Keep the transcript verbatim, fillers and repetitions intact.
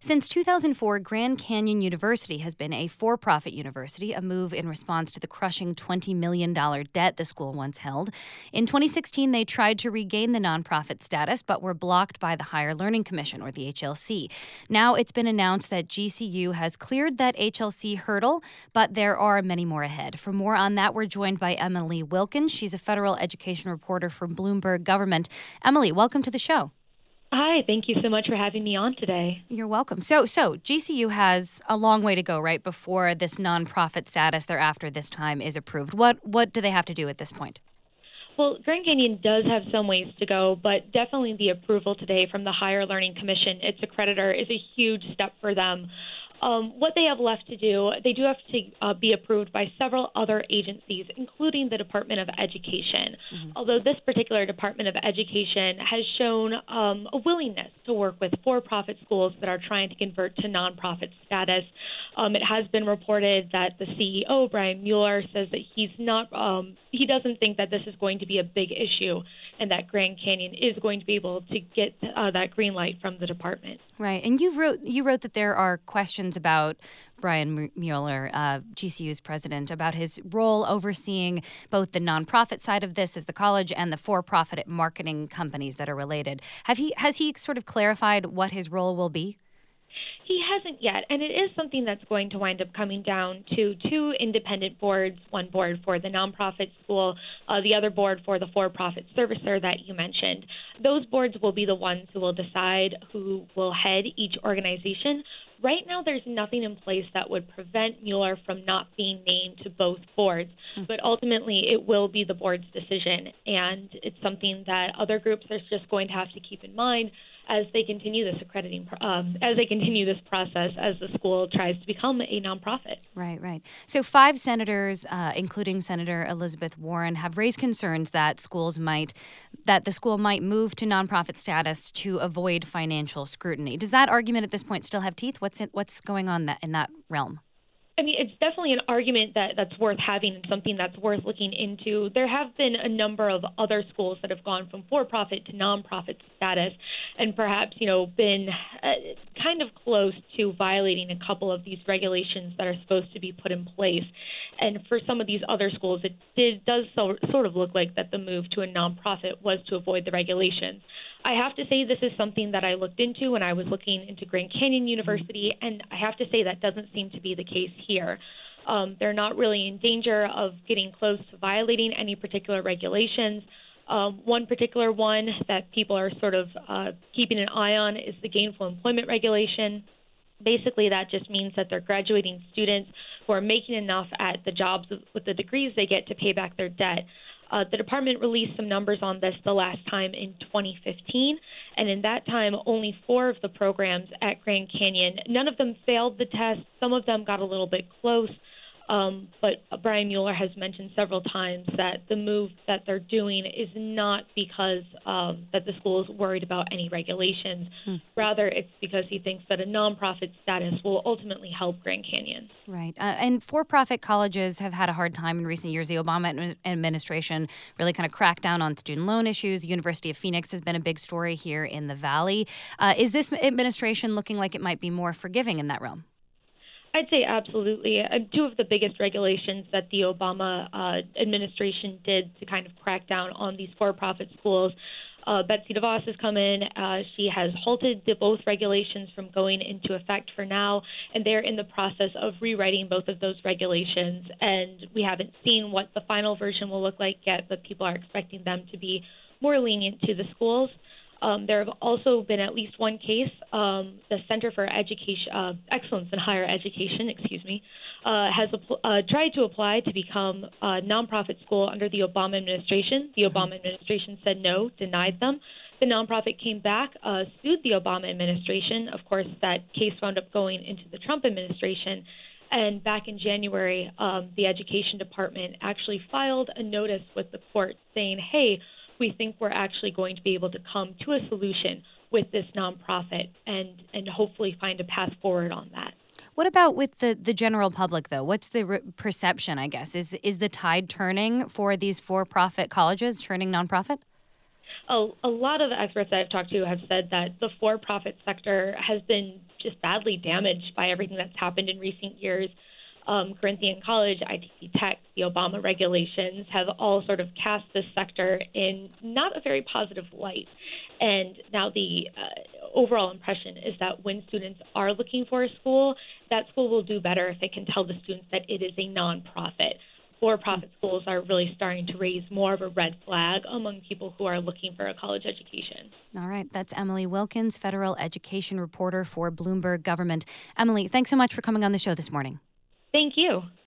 Since two thousand four, Grand Canyon University has been a for-profit university, a move in response to the crushing twenty million dollars debt the school once held. In twenty sixteen, they tried to regain the nonprofit status, but were blocked by the Higher Learning Commission, or the H L C. Now it's been announced that G C U has cleared that H L C hurdle, but there are many more ahead. For more on that, we're joined by Emily Wilkins. She's a federal education reporter for Bloomberg Government. Emily, welcome to the show. Hi, thank you so much for having me on today. You're welcome. So, so G C U has a long way to go, right, before this nonprofit status thereafter this time is approved. What what do they have to do at this point? Well, Grand Canyon does have some ways to go, but definitely the approval today from the Higher Learning Commission, its accreditor, is a huge step for them. Um, what they have left to do, they do have to uh, be approved by several other agencies, including the Department of Education. Mm-hmm. Although this particular Department of Education has shown um, a willingness to work with for-profit schools that are trying to convert to nonprofit status. Um, it has been reported that the C E O, Brian Mueller, says that he's not, um, he doesn't think that this is going to be a big issue and that Grand Canyon is going to be able to get uh, that green light from the department. Right, and you wrote you wrote that there are questions about Brian Mueller, uh, G C U's president, about his role overseeing both the nonprofit side of this as the college and the for-profit marketing companies that are related. Have he has he sort of clarified what his role will be? He hasn't yet, and it is something that's going to wind up coming down to two independent boards, one board for the nonprofit school, uh, the other board for the for-profit servicer that you mentioned. Those boards will be the ones who will decide who will head each organization. Right now, there's nothing in place that would prevent Mueller from not being named to both boards, mm-hmm. but ultimately it will be the board's decision, and it's something that other groups are just going to have to keep in mind as they continue this accrediting, um, as they continue this process as the school tries to become a nonprofit. Right, right. So five senators, uh, including Senator Elizabeth Warren, have raised concerns that schools might, that the school might move to nonprofit status to avoid financial scrutiny. Does that argument at this point still have teeth? What's it, what's going on that in that realm? I mean, it's definitely an argument that, that's worth having and something that's worth looking into. There have been a number of other schools that have gone from for-profit to nonprofit status and perhaps, you know, been uh, kind of close to violating a couple of these regulations that are supposed to be put in place. And for some of these other schools, it did, does so, sort of look like that the move to a nonprofit was to avoid the regulations. I have to say this is something that I looked into when I was looking into Grand Canyon University, and I have to say that doesn't seem to be the case here. Um, they're not really in danger of getting close to violating any particular regulations. Um, one particular one that people are sort of uh, keeping an eye on is the gainful employment regulation. Basically, that just means that they're graduating students who are making enough at the jobs with the degrees they get to pay back their debt. Uh, the department released some numbers on this the last time in twenty fifteen, and in that time, only four of the programs at Grand Canyon, none of them failed the test. Some of them got a little bit close, um, but Brian Mueller has mentioned several times that the move that they're doing is not because um, that the school is worried about any regulations. Hmm. Rather, it's because he thinks that a nonprofit status will ultimately help Grand Canyon. Right. Uh, and for-profit colleges have had a hard time in recent years. The Obama administration really kind of cracked down on student loan issues. The University of Phoenix has been a big story here in the Valley. Uh, is this administration looking like it might be more forgiving in that realm? I'd say absolutely. Uh, two of the biggest regulations that the Obama uh, administration did to kind of crack down on these for-profit schools, uh, Betsy DeVos has come in. Uh, she has halted the both regulations from going into effect for now, and they're in the process of rewriting both of those regulations. And we haven't seen what the final version will look like yet, but people are expecting them to be more lenient to the schools. Um, there have also been at least one case. Um, the Center for Education, uh, Excellence in Higher Education, excuse me, uh, has uh, tried to apply to become a nonprofit school under the Obama administration. The Obama administration said no, denied them. The nonprofit came back, uh, sued the Obama administration. Of course, that case wound up going into the Trump administration. And back in January, um, the Education Department actually filed a notice with the court saying, hey, we think we're actually going to be able to come to a solution with this nonprofit and, and hopefully find a path forward on that. What about with the, the general public, though? What's the re- perception, I guess? Is is the tide turning for these for-profit colleges, turning nonprofit? a, a lot of the experts that I've talked to have said that the for-profit sector has been just badly damaged by everything that's happened in recent years. Um, Corinthian College, I T C Tech, the Obama regulations have all sort of cast this sector in not a very positive light. And now the uh, overall impression is that when students are looking for a school, that school will do better if it can tell the students that it is a nonprofit. For-profit schools are really starting to raise more of a red flag among people who are looking for a college education. All right. That's Emily Wilkins, federal education reporter for Bloomberg Government. Emily, thanks so much for coming on the show this morning. Thank you.